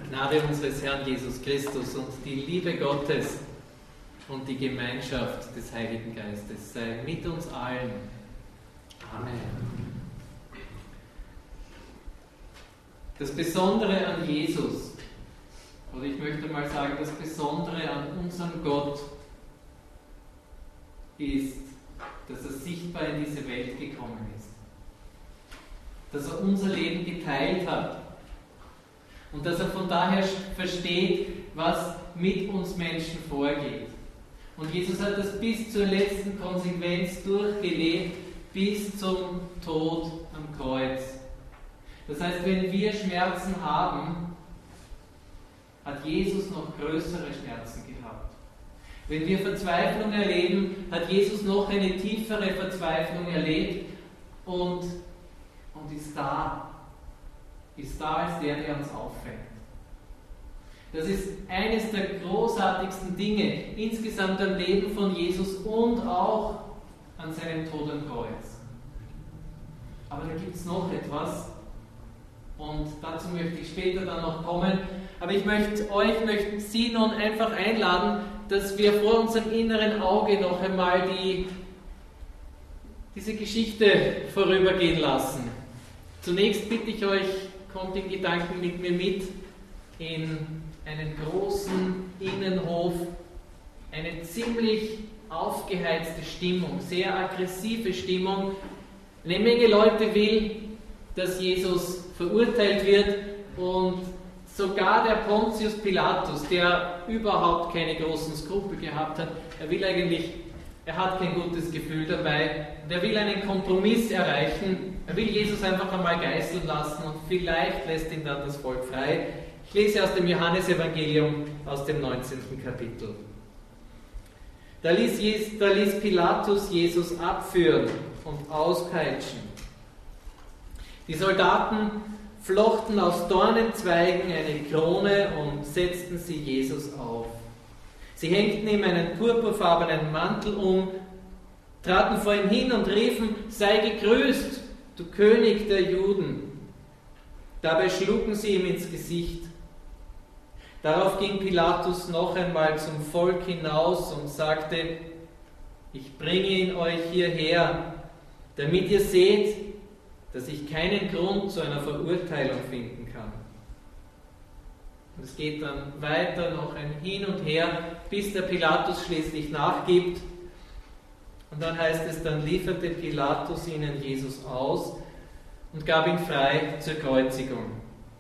Gnade unseres Herrn Jesus Christus und die Liebe Gottes und die Gemeinschaft des Heiligen Geistes sei mit uns allen. Amen. Das Besondere an Jesus, oder ich möchte mal sagen, das Besondere an unserem Gott ist, dass er sichtbar in diese Welt gekommen ist. Dass er unser Leben geteilt hat. Und dass er von daher versteht, was mit uns Menschen vorgeht. Und Jesus hat das bis zur letzten Konsequenz durchgelebt, bis zum Tod am Kreuz. Das heißt, wenn wir Schmerzen haben, hat Jesus noch größere Schmerzen gehabt. Wenn wir Verzweiflung erleben, hat Jesus noch eine tiefere Verzweiflung erlebt und ist da als der uns auffängt. Das ist eines der großartigsten Dinge insgesamt am Leben von Jesus und auch an seinem Tod am Kreuz. Aber da gibt es noch etwas und dazu möchte ich später dann noch kommen. Aber ich möchte Sie nun einfach einladen, dass wir vor unserem inneren Auge noch einmal diese Geschichte vorübergehen lassen. Zunächst bitte ich euch, kommt in Gedanken mit mir mit in einen großen Innenhof, eine ziemlich aufgeheizte Stimmung, sehr aggressive Stimmung. Eine Menge Leute will, dass Jesus verurteilt wird und sogar der Pontius Pilatus, der überhaupt keine großen Skrupel gehabt hat, er hat kein gutes Gefühl dabei, der will einen Kompromiss erreichen, er will Jesus einfach einmal geißeln lassen und vielleicht lässt ihn dann das Volk frei. Ich lese aus dem Johannesevangelium aus dem 19. Kapitel. Da ließ Pilatus Jesus abführen und auspeitschen. Die Soldaten flochten aus Dornenzweigen eine Krone und setzten sie Jesus auf. Sie hängten ihm einen purpurfarbenen Mantel um, traten vor ihm hin und riefen: Sei gegrüßt, du König der Juden. Dabei schlugen sie ihm ins Gesicht. Darauf ging Pilatus noch einmal zum Volk hinaus und sagte: Ich bringe ihn euch hierher, damit ihr seht, dass ich keinen Grund zu einer Verurteilung finden kann. Und es geht dann weiter, noch ein Hin und Her, bis der Pilatus schließlich nachgibt. Und dann heißt es, dann lieferte Pilatus ihnen Jesus aus und gab ihn frei zur Kreuzigung.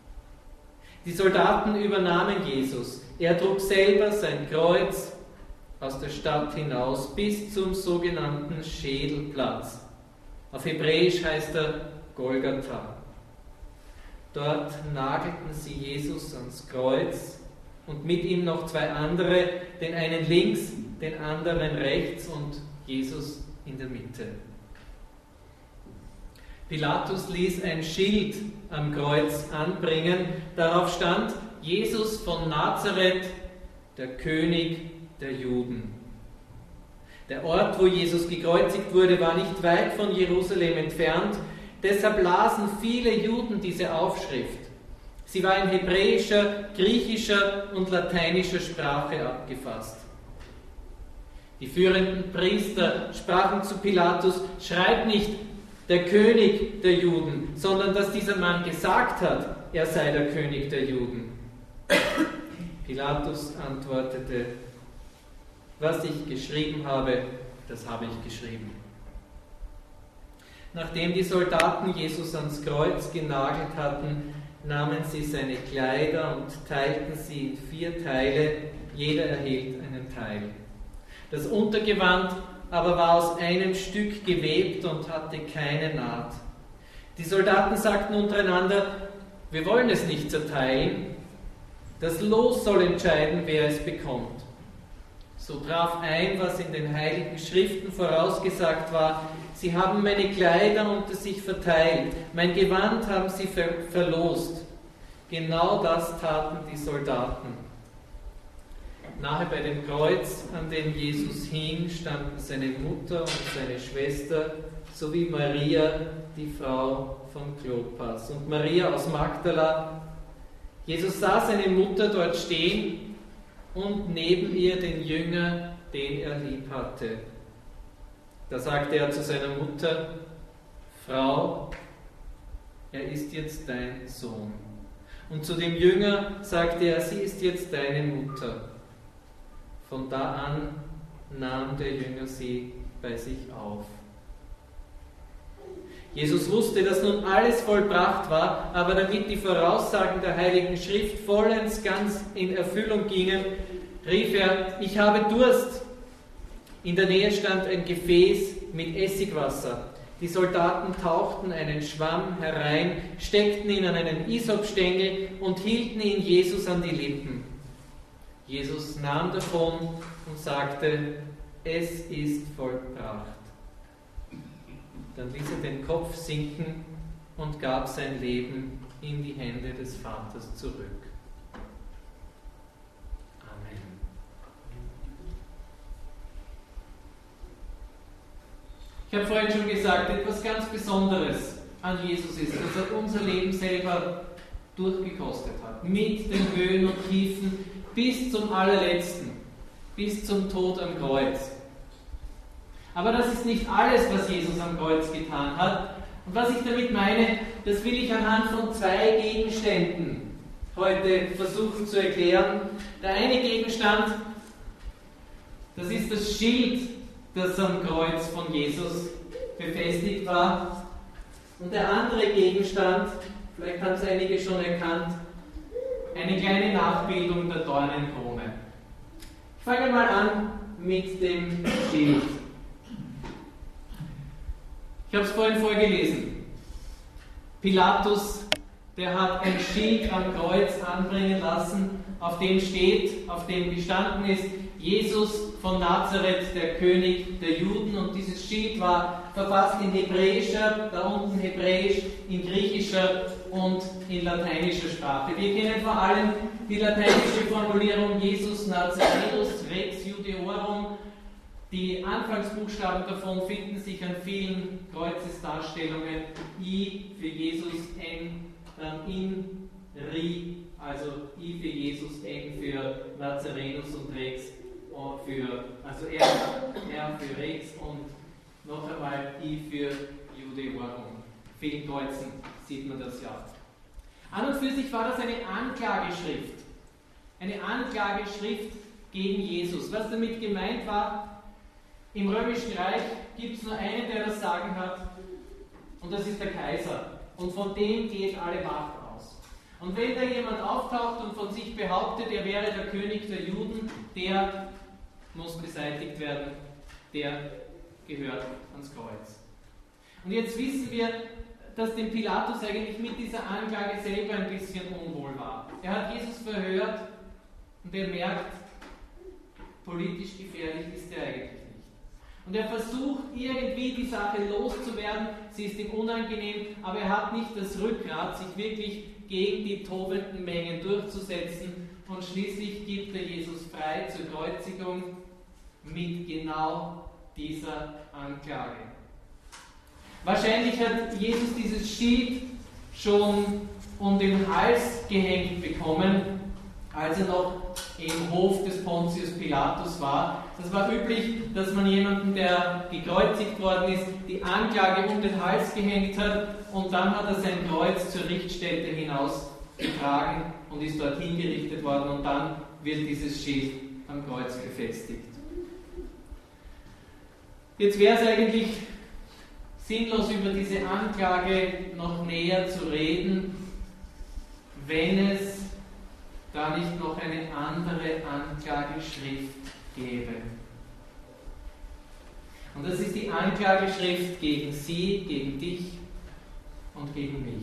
Die Soldaten übernahmen Jesus. Er trug selber sein Kreuz aus der Stadt hinaus bis zum sogenannten Schädelplatz. Auf Hebräisch heißt er Golgatha. Dort nagelten sie Jesus ans Kreuz und mit ihm noch zwei andere, den einen links, den anderen rechts und Jesus in der Mitte. Pilatus ließ ein Schild am Kreuz anbringen. Darauf stand: Jesus von Nazareth, der König der Juden. Der Ort, wo Jesus gekreuzigt wurde, war nicht weit von Jerusalem entfernt. Deshalb lasen viele Juden diese Aufschrift. Sie war in hebräischer, griechischer und lateinischer Sprache abgefasst. Die führenden Priester sprachen zu Pilatus: Schreib nicht der König der Juden, sondern dass dieser Mann gesagt hat, er sei der König der Juden. Pilatus antwortete: Was ich geschrieben habe, das habe ich geschrieben. Nachdem die Soldaten Jesus ans Kreuz genagelt hatten, nahmen sie seine Kleider und teilten sie in 4 Teile, jeder erhielt einen Teil. Das Untergewand aber war aus einem Stück gewebt und hatte keine Naht. Die Soldaten sagten untereinander: Wir wollen es nicht zerteilen, das Los soll entscheiden, wer es bekommt. So traf ein, was in den Heiligen Schriften vorausgesagt war: Sie haben meine Kleider unter sich verteilt, mein Gewand haben sie verlost. Genau das taten die Soldaten. Nahe bei dem Kreuz, an dem Jesus hing, standen seine Mutter und seine Schwester sowie Maria, die Frau von Klopas, und Maria aus Magdala. Jesus sah seine Mutter dort stehen und neben ihr den Jünger, den er lieb hatte. Da sagte er zu seiner Mutter: Frau, er ist jetzt dein Sohn. Und zu dem Jünger sagte er: Sie ist jetzt deine Mutter. Von da an nahm der Jünger sie bei sich auf. Jesus wusste, dass nun alles vollbracht war, aber damit die Voraussagen der Heiligen Schrift vollends ganz in Erfüllung gingen, rief er: Ich habe Durst. In der Nähe stand ein Gefäß mit Essigwasser. Die Soldaten tauchten einen Schwamm herein, steckten ihn an einen Isopstängel und hielten ihn Jesus an die Lippen. Jesus nahm davon und sagte: Es ist vollbracht. Dann ließ er den Kopf sinken und gab sein Leben in die Hände des Vaters zurück. Amen. Ich habe vorhin schon gesagt, etwas ganz Besonderes an Jesus ist, dass er unser Leben selber durchgekostet hat. Mit den Höhen und Tiefen bis zum allerletzten, bis zum Tod am Kreuz. Aber das ist nicht alles, was Jesus am Kreuz getan hat. Und was ich damit meine, das will ich anhand von 2 Gegenständen heute versuchen zu erklären. Der eine Gegenstand, das ist das Schild, das am Kreuz von Jesus befestigt war. Und der andere Gegenstand, vielleicht haben es einige schon erkannt, eine kleine Nachbildung der Dornenkrone. Ich fange mal an mit dem Schild. Ich habe es vorhin vorgelesen. Pilatus, der hat ein Schild am Kreuz anbringen lassen, auf dem gestanden ist: Jesus von Nazareth, der König der Juden. Und dieses Schild war verfasst in hebräischer, da unten hebräisch, in griechischer und in lateinischer Sprache. Wir kennen vor allem die lateinische Formulierung Jesus Nazarenus Rex Judeorum. Die Anfangsbuchstaben davon finden sich an vielen Kreuzesdarstellungen. I für Jesus, N, dann in, Ri, also I für Jesus, N für Nazarenus und Rex also R für Rex und noch einmal I für Judeorum. Vielen Kreuzen sieht man das ja. An und für sich war das eine Anklageschrift. Eine Anklageschrift gegen Jesus. Was damit gemeint war: Im Römischen Reich gibt es nur einen, der das Sagen hat, und das ist der Kaiser. Und von dem geht alle Macht aus. Und wenn da jemand auftaucht und von sich behauptet, er wäre der König der Juden, der muss beseitigt werden, der gehört ans Kreuz. Und jetzt wissen wir, dass dem Pilatus eigentlich mit dieser Anklage selber ein bisschen unwohl war. Er hat Jesus verhört und er merkt, politisch gefährlich ist er eigentlich nicht. Und er versucht irgendwie die Sache loszuwerden, sie ist ihm unangenehm, aber er hat nicht das Rückgrat, sich wirklich gegen die tobenden Mengen durchzusetzen, und schließlich gibt er Jesus frei zur Kreuzigung mit genau dieser Anklage. Wahrscheinlich hat Jesus dieses Schild schon um den Hals gehängt bekommen, als er noch im Hof des Pontius Pilatus war. Das war üblich, dass man jemanden, der gekreuzigt worden ist, die Anklage um den Hals gehängt hat, und dann hat er sein Kreuz zur Richtstätte hinaus getragen und ist dort hingerichtet worden, und dann wird dieses Schild am Kreuz befestigt. Jetzt wäre es eigentlich sinnlos, über diese Anklage noch näher zu reden, wenn es da nicht noch eine andere Anklageschrift gäbe. Und das ist die Anklageschrift gegen Sie, gegen dich und gegen mich.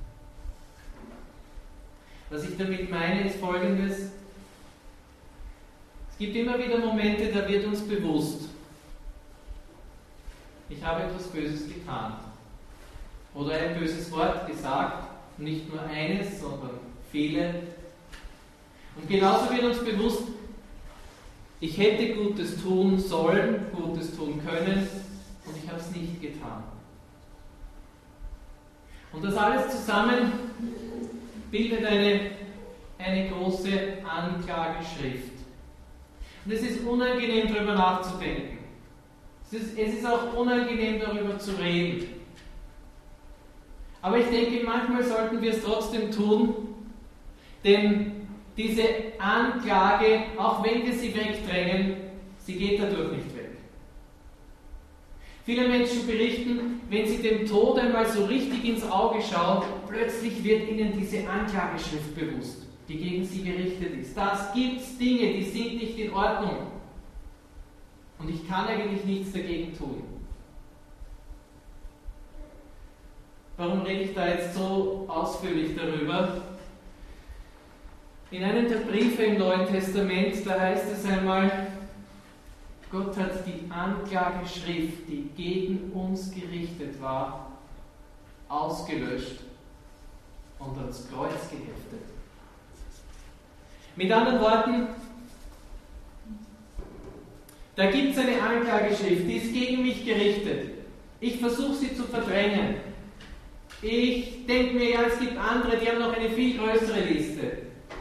Was ich damit meine, ist Folgendes: Es gibt immer wieder Momente, da wird uns bewusst, ich habe etwas Böses getan oder ein böses Wort gesagt, nicht nur eines, sondern viele. Und genauso wird uns bewusst, ich hätte Gutes tun sollen, Gutes tun können, und ich habe es nicht getan. Und das alles zusammen bildet eine eine große Anklageschrift. Und es ist unangenehm, darüber nachzudenken. Es ist auch unangenehm, darüber zu reden. Aber ich denke, manchmal sollten wir es trotzdem tun, denn diese Anklage, auch wenn wir sie wegdrängen, sie geht dadurch nicht weg. Viele Menschen berichten, wenn sie dem Tod einmal so richtig ins Auge schauen, plötzlich wird ihnen diese Anklageschrift bewusst, die gegen sie gerichtet ist. Das gibt's Dinge, die sind nicht in Ordnung. Und ich kann eigentlich nichts dagegen tun. Warum rede ich da jetzt so ausführlich darüber? In einem der Briefe im Neuen Testament, da heißt es einmal, Gott hat die Anklageschrift, die gegen uns gerichtet war, ausgelöscht und ans Kreuz geheftet. Mit anderen Worten, da gibt es eine Anklageschrift, die ist gegen mich gerichtet. Ich versuche sie zu verdrängen. Ich denke mir, ja, es gibt andere, die haben noch eine viel größere Liste.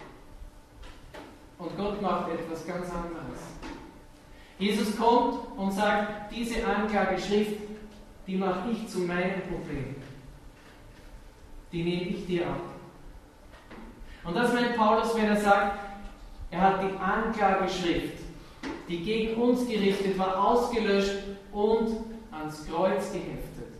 Und Gott macht etwas ganz anderes. Jesus kommt und sagt, diese Anklageschrift, die mache ich zu meinem Problem. Die nehme ich dir ab. Und das meint Paulus, wenn er sagt, er hat die Anklageschrift, die gegen uns gerichtet war, ausgelöscht und ans Kreuz geheftet.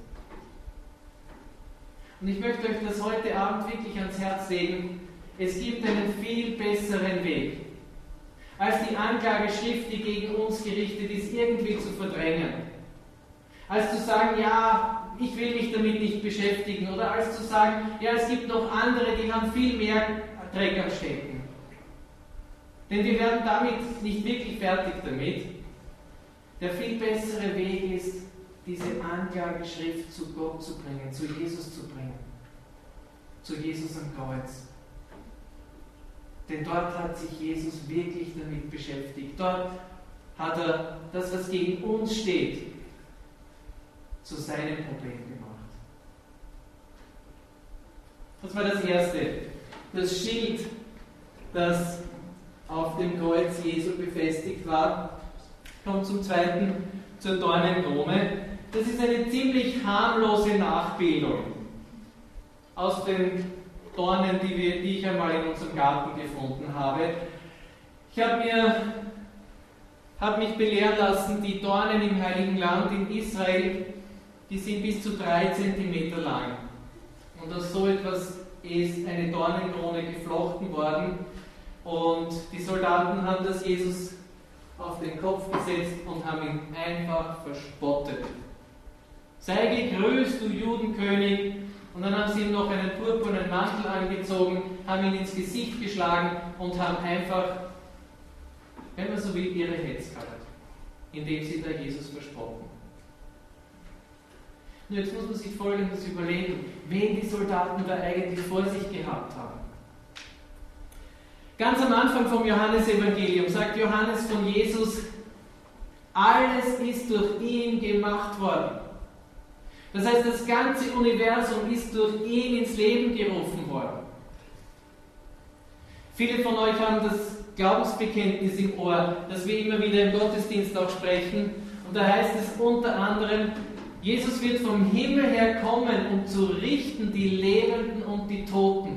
Und ich möchte euch das heute Abend wirklich ans Herz legen. Es gibt einen viel besseren Weg, als die Anklageschrift, die gegen uns gerichtet ist, irgendwie zu verdrängen. Als zu sagen, ja, ich will mich damit nicht beschäftigen. Oder als zu sagen, ja, es gibt noch andere, die haben viel mehr Dreck am Stecken. Denn wir werden damit nicht wirklich fertig damit. Der viel bessere Weg ist, diese Anklageschrift zu Gott zu bringen, zu Jesus zu bringen. Zu Jesus am Kreuz. Denn dort hat sich Jesus wirklich damit beschäftigt. Dort hat er das, was gegen uns steht, zu seinem Problem gemacht. Das war das Erste. Das Schild, das auf dem Kreuz Jesu befestigt war, kommt zum Zweiten zur Dornenkrone. Das ist eine ziemlich harmlose Nachbildung aus den Dornen, die ich einmal in unserem Garten gefunden habe. Ich habe mich belehren lassen, die Dornen im Heiligen Land in Israel, die sind bis zu 3 cm lang. Und aus so etwas ist eine Dornenkrone geflochten worden. Und die Soldaten haben das Jesus auf den Kopf gesetzt und haben ihn einfach verspottet. Sei gegrüßt, du Judenkönig! Und dann haben sie ihm noch einen purpurnen Mantel angezogen, haben ihn ins Gesicht geschlagen und haben einfach, wenn man so will, ihre Hetz gehabt, indem sie da Jesus verspotten. Nur jetzt muss man sich Folgendes überlegen, wen die Soldaten da eigentlich vor sich gehabt haben. Ganz am Anfang vom Johannesevangelium sagt Johannes von Jesus, alles ist durch ihn gemacht worden. Das heißt, das ganze Universum ist durch ihn ins Leben gerufen worden. Viele von euch haben das Glaubensbekenntnis im Ohr, das wir immer wieder im Gottesdienst auch sprechen. Und da heißt es unter anderem, Jesus wird vom Himmel her kommen, um zu richten die Lebenden und die Toten.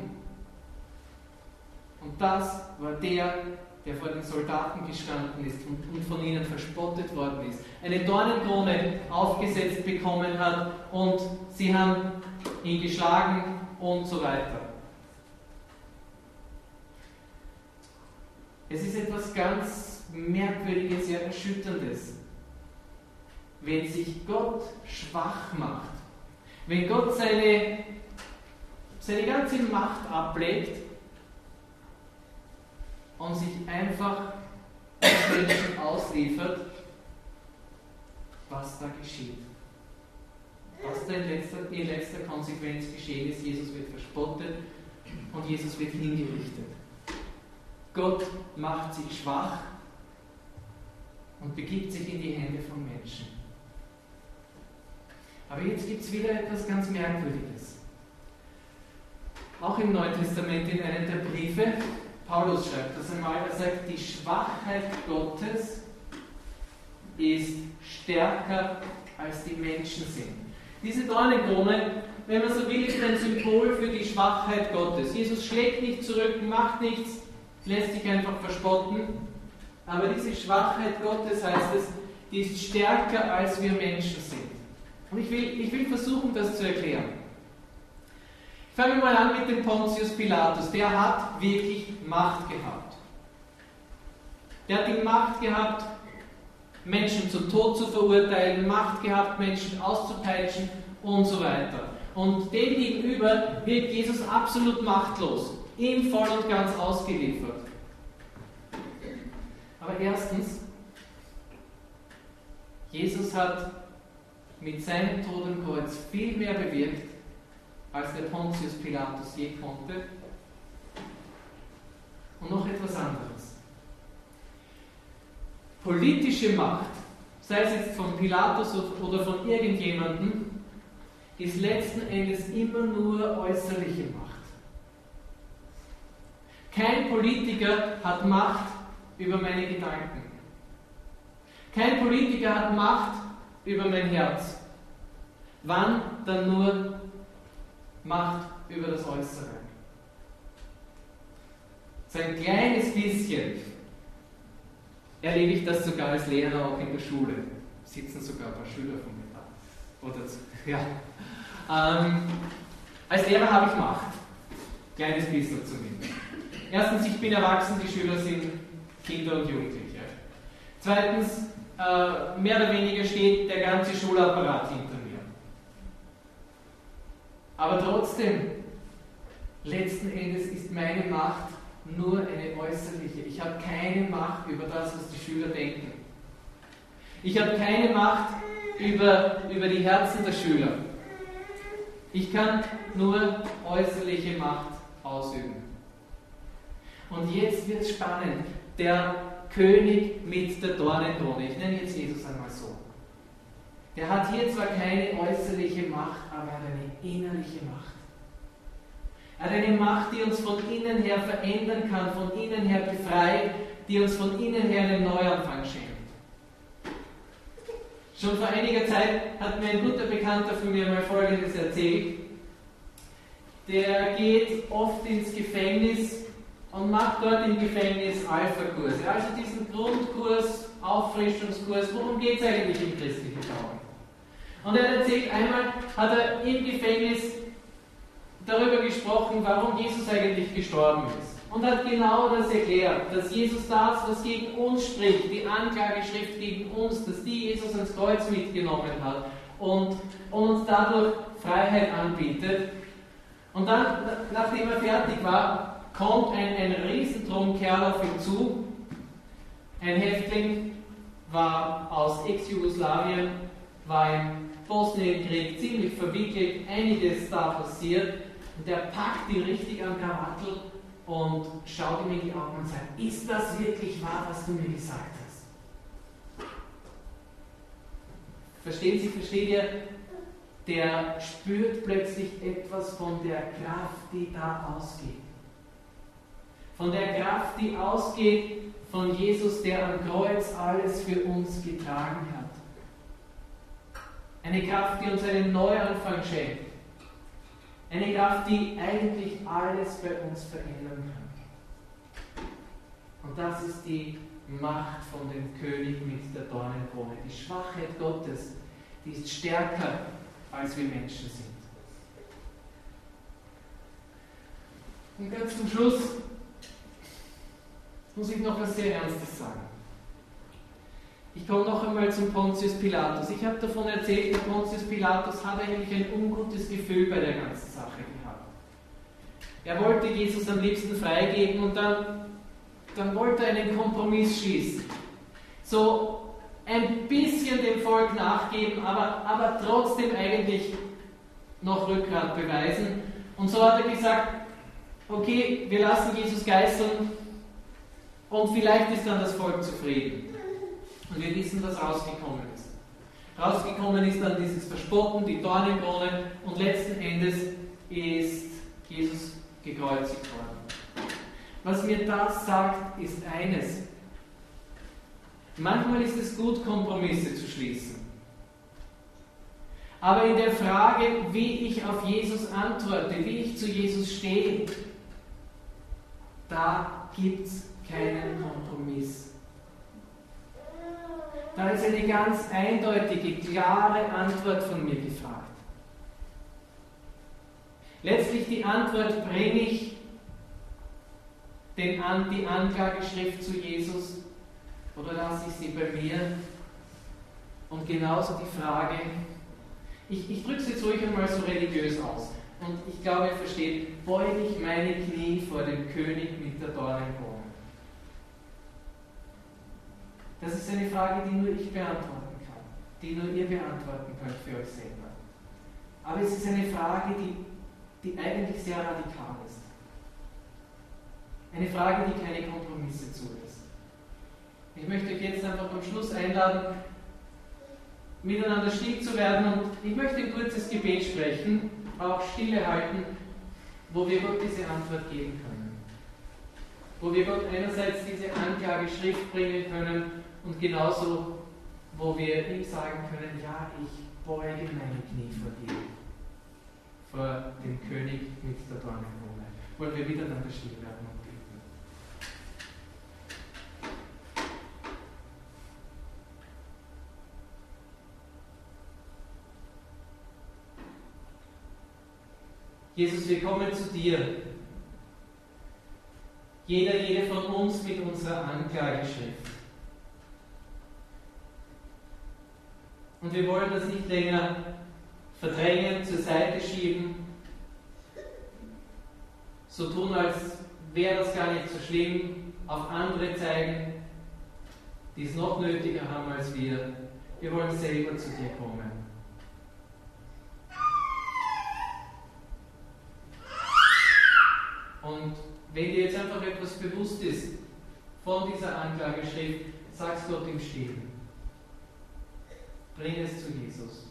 Und das war der vor den Soldaten gestanden ist und von ihnen verspottet worden ist. Eine Dornenkrone aufgesetzt bekommen hat und sie haben ihn geschlagen und so weiter. Es ist etwas ganz Merkwürdiges, ja Erschütterndes. Wenn sich Gott schwach macht, wenn Gott seine ganze Macht ablegt und sich einfach den Menschen ausliefert, was da geschieht. Was da in letzter Konsequenz geschehen ist, Jesus wird verspottet und Jesus wird hingerichtet. Gott macht sich schwach und begibt sich in die Hände von Menschen. Aber jetzt gibt es wieder etwas ganz Merkwürdiges. Auch im Neuen Testament in einem der Briefe, Paulus schreibt das einmal, er sagt, die Schwachheit Gottes ist stärker als die Menschen sind. Diese Dornenkrone, wenn man so will, ist ein Symbol für die Schwachheit Gottes. Jesus schlägt nicht zurück, macht nichts, lässt sich einfach verspotten. Aber diese Schwachheit Gottes, heißt es, die ist stärker als wir Menschen sind. Und ich will versuchen, das zu erklären. Fangen wir mal an mit dem Pontius Pilatus. Der hat wirklich Macht gehabt. Der hat die Macht gehabt, Menschen zum Tod zu verurteilen, Macht gehabt, Menschen auszupeitschen und so weiter. Und dem gegenüber wird Jesus absolut machtlos, ihm voll und ganz ausgeliefert. Aber erstens, Jesus hat mit seinem Tod am Kreuz viel mehr bewirkt, als der Pontius Pilatus je konnte. Und noch etwas anderes. Politische Macht, sei es jetzt von Pilatus oder von irgendjemandem, ist letzten Endes immer nur äußerliche Macht. Kein Politiker hat Macht über meine Gedanken. Kein Politiker hat Macht über mein Herz. Wann dann nur Macht über das Äußere. So ein kleines bisschen erlebe ich das sogar als Lehrer auch in der Schule. Sitzen sogar ein paar Schüler von mir da. Oder ja. Als Lehrer habe ich Macht. Kleines bisschen zumindest. Erstens, ich bin erwachsen, die Schüler sind Kinder und Jugendliche. Zweitens, mehr oder weniger steht der ganze Schulapparat hinter mir. Aber trotzdem, letzten Endes ist meine Macht nur eine äußerliche. Ich habe keine Macht über das, was die Schüler denken. Ich habe keine Macht über die Herzen der Schüler. Ich kann nur äußerliche Macht ausüben. Und jetzt wird es spannend. Der König mit der Dornenkrone, ich nenne jetzt Jesus einmal so. Der hat hier zwar keine äußerliche Macht, aber er hat eine innerliche Macht. Er hat eine Macht, die uns von innen her verändern kann, von innen her befreit, die uns von innen her einen Neuanfang schenkt. Schon vor einiger Zeit hat mir ein guter Bekannter von mir mal Folgendes erzählt. Der geht oft ins Gefängnis und macht dort im Gefängnis Alpha-Kurse. Also diesen Grundkurs, Auffrischungskurs, worum geht es eigentlich im christlichen Glauben? Und er erzählt, einmal hat er im Gefängnis darüber gesprochen, warum Jesus eigentlich gestorben ist. Und hat genau das erklärt, dass Jesus das, was gegen uns spricht, die Anklageschrift gegen uns, dass die Jesus ans Kreuz mitgenommen hat und uns dadurch Freiheit anbietet. Und dann, nachdem er fertig war, kommt ein Riesentrum-Kerl auf ihn zu. Ein Häftling war aus Ex-Jugoslawien, war im Bosnienkrieg ziemlich verwickelt, einiges da passiert. Und der packt ihn richtig am Krawattel und schaut ihm in die Augen und sagt, ist das wirklich wahr, was du mir gesagt hast? Verstehen Sie, versteht ihr? Der spürt plötzlich etwas von der Kraft, die da ausgeht. Von der Kraft, die ausgeht von Jesus, der am Kreuz alles für uns getragen hat. Eine Kraft, die uns einen Neuanfang schenkt. Eine Kraft, die eigentlich alles bei uns verändern kann. Und das ist die Macht von dem König mit der Dornenkrone. Die Schwachheit Gottes, die ist stärker, als wir Menschen sind. Und ganz zum Schluss muss ich noch was sehr Ernstes sagen. Ich komme noch einmal zum Pontius Pilatus. Ich habe davon erzählt, der Pontius Pilatus hat eigentlich ein ungutes Gefühl bei der ganzen Sache gehabt. Er wollte Jesus am liebsten freigeben und dann wollte er einen Kompromiss schließen. So ein bisschen dem Volk nachgeben, aber trotzdem eigentlich noch Rückgrat beweisen. Und so hat er gesagt, okay, wir lassen Jesus geißeln und vielleicht ist dann das Volk zufrieden. Und wir wissen, was rausgekommen ist. Rausgekommen ist dann dieses Verspotten, die Dornenkrone und letzten Endes ist Jesus gekreuzigt worden. Was mir das sagt, ist eines. Manchmal ist es gut, Kompromisse zu schließen. Aber in der Frage, wie ich auf Jesus antworte, wie ich zu Jesus stehe, da gibt es keinen Kompromiss. Da ist eine ganz eindeutige, klare Antwort von mir gefragt. Letztlich die Antwort: bringe ich die Anklageschrift zu Jesus oder lasse ich sie bei mir? Und genauso die Frage, ich drücke es jetzt ruhig einmal so religiös aus. Und ich glaube, ihr versteht, beuge ich meine Knie vor dem König mit der Dornenkrone? Das ist eine Frage, die nur ich beantworten kann, die nur ihr beantworten könnt für euch selber. Aber es ist eine Frage, die eigentlich sehr radikal ist. Eine Frage, die keine Kompromisse zulässt. Ich möchte euch jetzt einfach am Schluss einladen, miteinander still zu werden, und ich möchte ein kurzes Gebet sprechen, auch Stille halten, wo wir Gott diese Antwort geben können. Wo wir Gott einerseits diese Anklageschrift bringen können und genauso, wo wir ihm sagen können: ja, ich beuge meine Knie vor dir, vor dem König mit der Dornenkrone. Wollen wir miteinander still werden und beten. Jesus, wir kommen zu dir. Jede von uns mit unserer Anklageschrift. Und wir wollen das nicht länger verdrängen, zur Seite schieben, so tun, als wäre das gar nicht so schlimm, auf andere zeigen, die es noch nötiger haben als wir. Wir wollen selber zu dir kommen. Und wenn dir jetzt einfach etwas bewusst ist von dieser Anklageschrift, sag's Gott im Stillen. Bring es zu Jesus.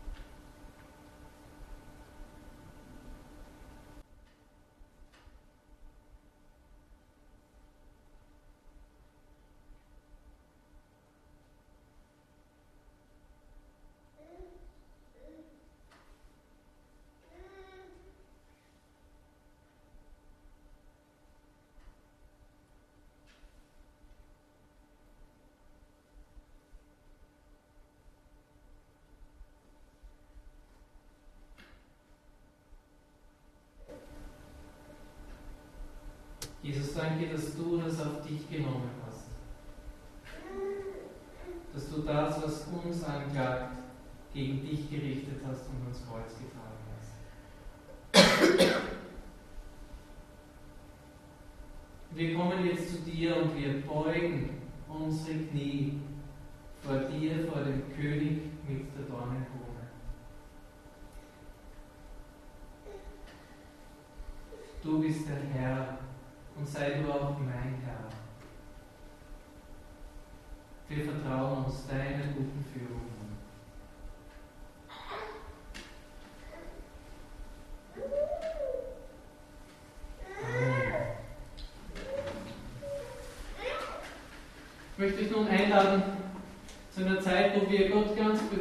Jesus, danke, dass du das auf dich genommen hast. Dass du das, was uns anklagt, gegen dich gerichtet hast und ans Kreuz getragen hast. Wir kommen jetzt zu dir und wir beugen unsere Knie vor dir, vor dem König mit der Dornenkrone. Du bist der Herr. Und sei du auch mein Herr. Wir vertrauen uns deiner guten Führung an. Amen. Ich möchte euch nun einladen zu einer Zeit, wo wir Gott ganz bewusst